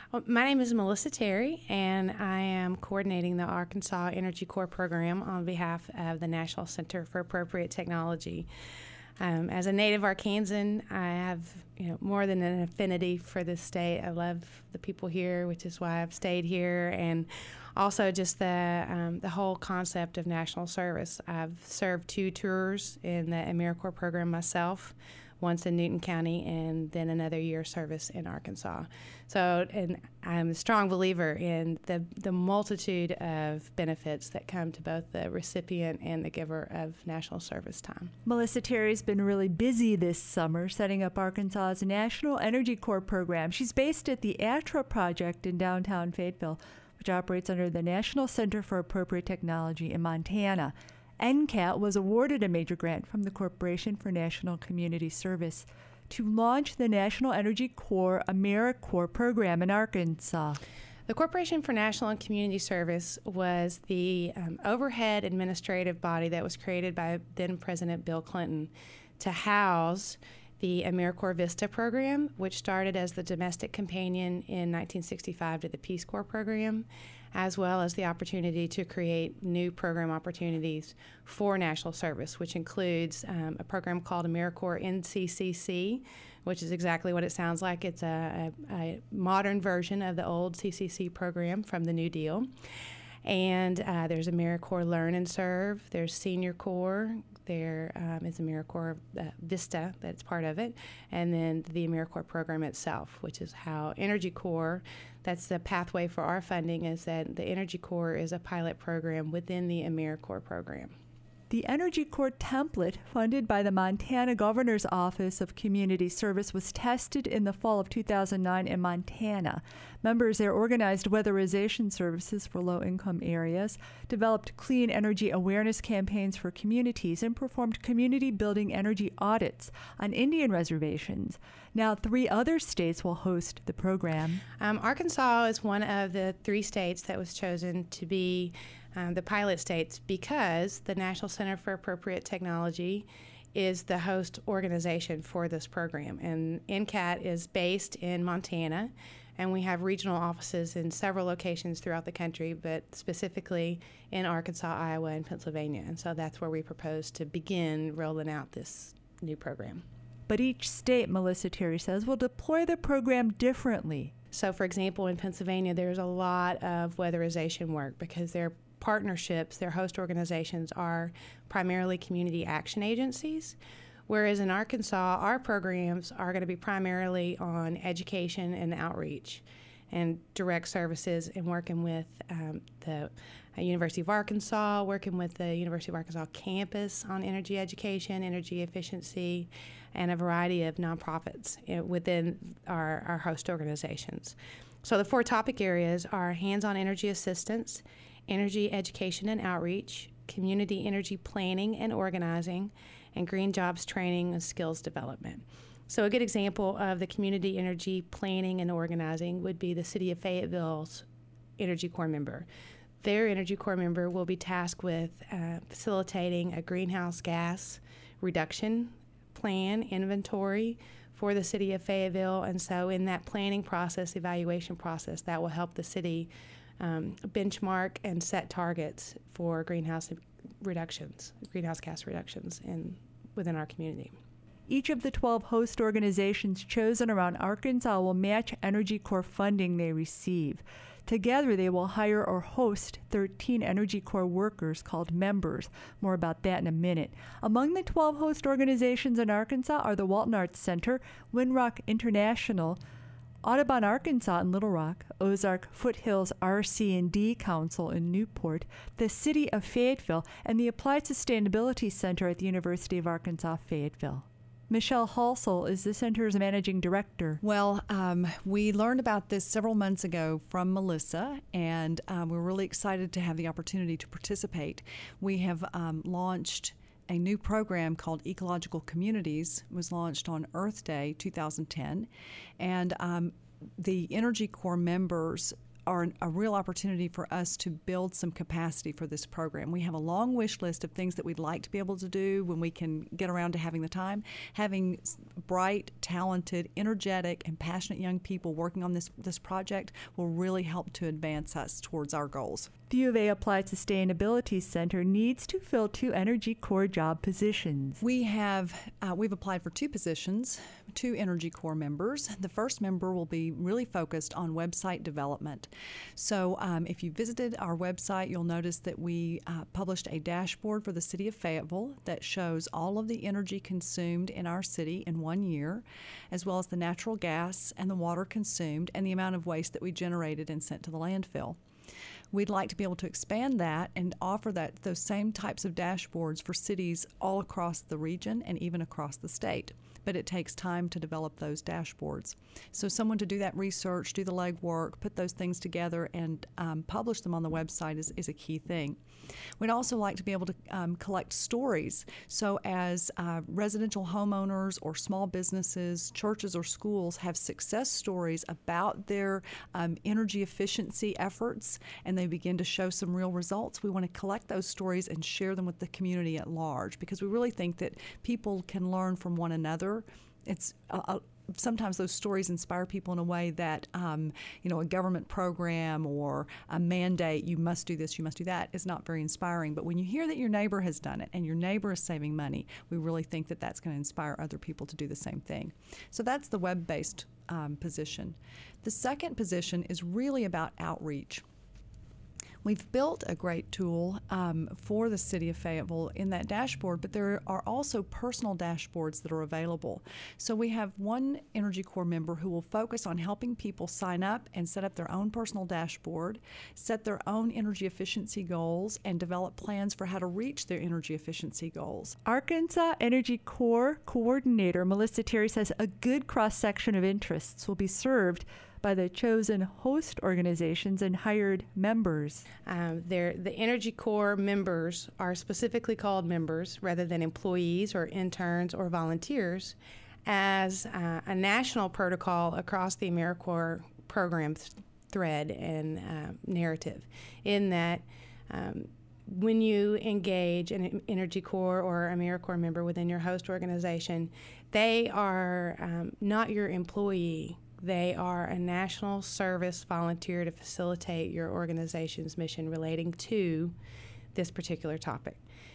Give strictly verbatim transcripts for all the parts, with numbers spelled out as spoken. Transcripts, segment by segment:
Well, my name is Melissa Terry, and I am coordinating the Arkansas Energy Corps program on behalf of the National Center for Appropriate Technology. Um, as a native Arkansan, I have you know more than an affinity for this state. I love the people here, which is why I've stayed here, and also just the um, the whole concept of national service. I've served two tours in the AmeriCorps program myself, once in Newton County and then another year service in Arkansas. So, and I'm a strong believer in the, the multitude of benefits that come to both the recipient and the giver of national service time. Melissa Terry's been really busy this summer setting up Arkansas's National Energy Corps program. She's based at the A T R A project in downtown Fayetteville, which operates under the National Center for Appropriate Technology in Montana. N C A T was awarded a major grant from the Corporation for National Community Service to launch the National Energy Corps AmeriCorps program in Arkansas. The Corporation for National and Community Service was the um, overhead administrative body that was created by then President Bill Clinton to house the AmeriCorps Vista program, which started as the domestic companion in nineteen sixty-five to the Peace Corps program, as well as the opportunity to create new program opportunities for national service, which includes um, a program called AmeriCorps N C C C, which is exactly what it sounds like. It's a, a, a modern version of the old C C C program from the New Deal. And uh, there's AmeriCorps Learn and Serve, there's Senior Corps, there um, is AmeriCorps uh, Vista that's part of it, and then the AmeriCorps program itself, which is how Energy Corps, that's the pathway for our funding, is that the Energy Corps is a pilot program within the AmeriCorps program. The Energy Corps template, funded by the Montana Governor's Office of Community Service, was tested in the fall of two thousand nine in Montana. Members there organized weatherization services for low-income areas, developed clean energy awareness campaigns for communities, and performed community-building energy audits on Indian reservations. Now, three other states will host the program. Um, Arkansas is one of the three states that was chosen to be Um, the pilot states because the National Center for Appropriate Technology is the host organization for this program. And N C A T is based in Montana, and we have regional offices in several locations throughout the country, but specifically in Arkansas, Iowa, and Pennsylvania. And so that's where we propose to begin rolling out this new program. But each state, Melissa Terry says, will deploy the program differently. So, for example, in Pennsylvania, there's a lot of weatherization work because they're partnerships, their host organizations are primarily community action agencies, whereas in Arkansas, our programs are going to be primarily on education and outreach and direct services and working with um, the uh, University of Arkansas, working with the University of Arkansas campus on energy education, energy efficiency, and a variety of nonprofits uh, within our, our host organizations. So the four topic areas are hands-on energy assistance, energy education and outreach, community energy planning and organizing, and green jobs training and skills development. So a good example of the community energy planning and organizing would be the City of Fayetteville's Energy Corps member. Their Energy Corps member will be tasked with uh, facilitating a greenhouse gas reduction plan inventory for the City of Fayetteville, and so in that planning process, evaluation process, that will help the city Um, benchmark and set targets for greenhouse reductions, greenhouse gas reductions in within our community. Each of the twelve host organizations chosen around Arkansas will match Energy Corps funding they receive. Together, they will hire or host thirteen Energy Corps workers called members. More about that in a minute. Among the twelve host organizations in Arkansas are the Walton Arts Center, Windrock International, Audubon Arkansas in Little Rock, Ozark Foothills R C and D Council in Newport, the City of Fayetteville, and the Applied Sustainability Center at the University of Arkansas Fayetteville. Michelle Halsell is the center's managing director. Well, um, we learned about this several months ago from Melissa, and um, we're really excited to have the opportunity to participate. We have um, launched a new program called Ecological Communities. It was launched on Earth Day two thousand ten, and um, the Energy Corps members are an, a real opportunity for us to build some capacity for this program. We have a long wish list of things that we'd like to be able to do when we can get around to having the time. Having bright, talented, energetic, and passionate young people working on this, this project will really help to advance us towards our goals. The U of A Applied Sustainability Center needs to fill two Energy Corps job positions. We have uh, we've applied for two positions, two Energy Corps members. The first member will be really focused on website development. So um, if you visited our website, you'll notice that we uh, published a dashboard for the city of Fayetteville that shows all of the energy consumed in our city in one year, as well as the natural gas and the water consumed and the amount of waste that we generated and sent to the landfill. We'd like to be able to expand that and offer that those same types of dashboards for cities all across the region and even across the state. But it takes time to develop those dashboards. So someone to do that research, do the legwork, put those things together, and um, publish them on the website is, is a key thing. We'd also like to be able to um, collect stories. So as uh, residential homeowners or small businesses, churches or schools have success stories about their um, energy efficiency efforts and they begin to show some real results, we want to collect those stories and share them with the community at large, because we really think that people can learn from one another. It's uh, uh, sometimes those stories inspire people in a way that, um, you know, a government program or a mandate, you must do this, you must do that, is not very inspiring. But when you hear that your neighbor has done it and your neighbor is saving money, we really think that that's going to inspire other people to do the same thing. So that's the web-based um, position. The second position is really about outreach. We've built a great tool um, for the city of Fayetteville in that dashboard, but there are also personal dashboards that are available. So we have one Energy Corps member who will focus on helping people sign up and set up their own personal dashboard, set their own energy efficiency goals, and develop plans for how to reach their energy efficiency goals. Arkansas Energy Corps Coordinator Melissa Terry says a good cross-section of interests will be served by the chosen host organizations and hired members. Um, the Energy Corps members are specifically called members rather than employees or interns or volunteers, as uh, a national protocol across the AmeriCorps program th- thread and uh, narrative, in that um, when you engage an Energy Corps or AmeriCorps member within your host organization, they are um, not your employee. They are a national service volunteer to facilitate your organization's mission relating to this particular topic.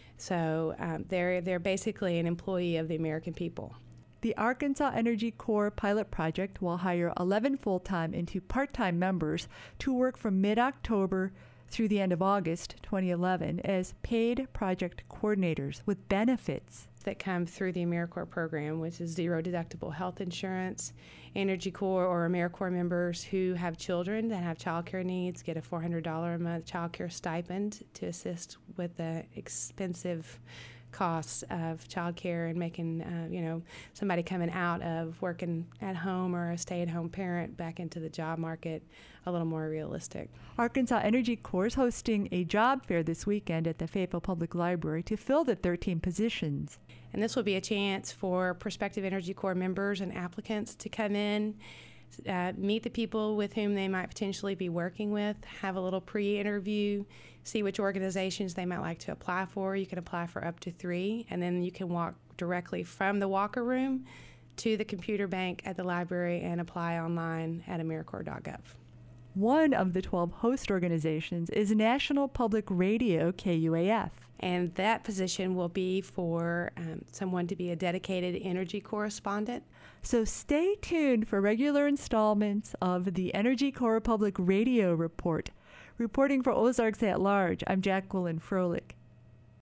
So um, they're, they're basically an employee of the American people. The Arkansas Energy Corps pilot project will hire eleven full-time and two part-time members to work from mid-October through the end of August twenty eleven as paid project coordinators with benefits that come through the AmeriCorps program, which is zero deductible health insurance. Energy Corps or AmeriCorps members who have children that have child care needs get a four hundred dollars a month child care stipend to assist with the expensive costs of child care and making, uh, you know, somebody coming out of working at home or a stay-at-home parent back into the job market a little more realistic. Arkansas Energy Corps is hosting a job fair this weekend at the Fayetteville Public Library to fill the thirteen positions. And this will be a chance for prospective Energy Corps members and applicants to come in, uh, meet the people with whom they might potentially be working with, have a little pre-interview, see which organizations they might like to apply for. You can apply for up to three, and then you can walk directly from the Walker Room to the computer bank at the library and apply online at AmeriCorps dot gov. One of the twelve host organizations is National Public Radio, K U A F. And that position will be for um, someone to be a dedicated energy correspondent. So stay tuned for regular installments of the Energy Corps Public Radio Report. Reporting for Ozarks at Large, I'm Jacqueline Froelich.